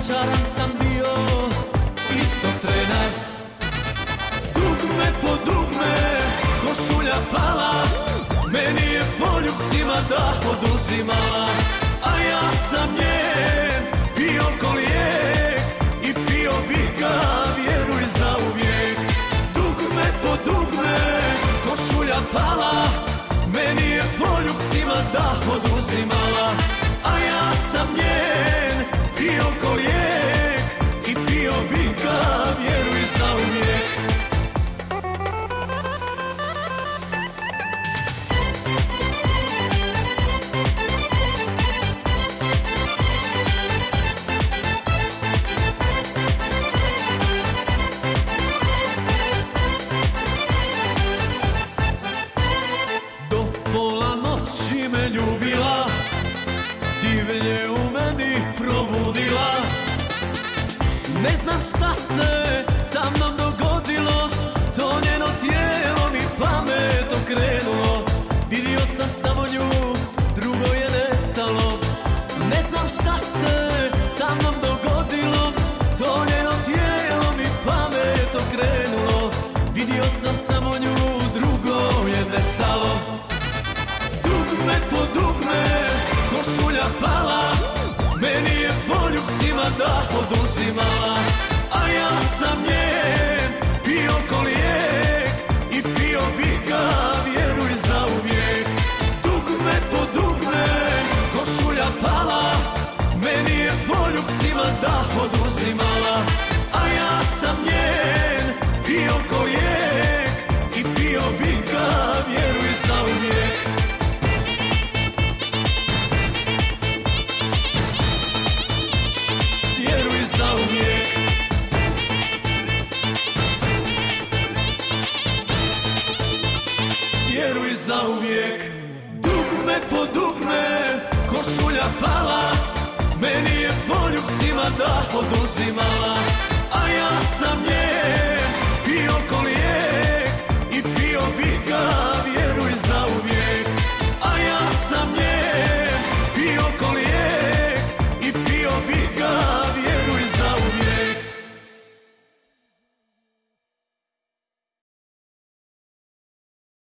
Razočaran sam bio istog trena. Dugme po dugme, košulja pala, meni je poljubcima da oduzimala. A ja sam njen pio ko lijek i pio bih ga, vjeruj, zauvijek. Dugme po dugme, košulja pala, meni je poljubcima da oduzimala. A ja sam njen pio ko lijek i pio bih ga, vjeruj, zauvijek. Do pola noći me ljubila, divlje u meni probudila. Ne znam šta se sa mnom dogodilo, to njeno tijelo mi pamet okrenulo. Vidio sam samo nju, drugo je nestalo. Ne znam šta se sa mnom dogodilo, to njeno tijelo mi pamet okrenulo. Vidio sam samo nju, drugo je nestalo. Dugme po dugme, košulja pala, meni je poljubcima da oduzimala. A ja sam njen pio ko lijek i pio bih ga, vjeruj, zauvijek. Dugme po dugme, košulja pala, meni je poljubcima da oduzimala. A ja sam njen pio ko lijek i pio bih ga, vjeruj, zauvijek. Vjeruj, zauvijek. Vjeruj, zauvijek. Dugme po dugme, košulja pala, meni je poljubcima da oduzimala. A ja sam njen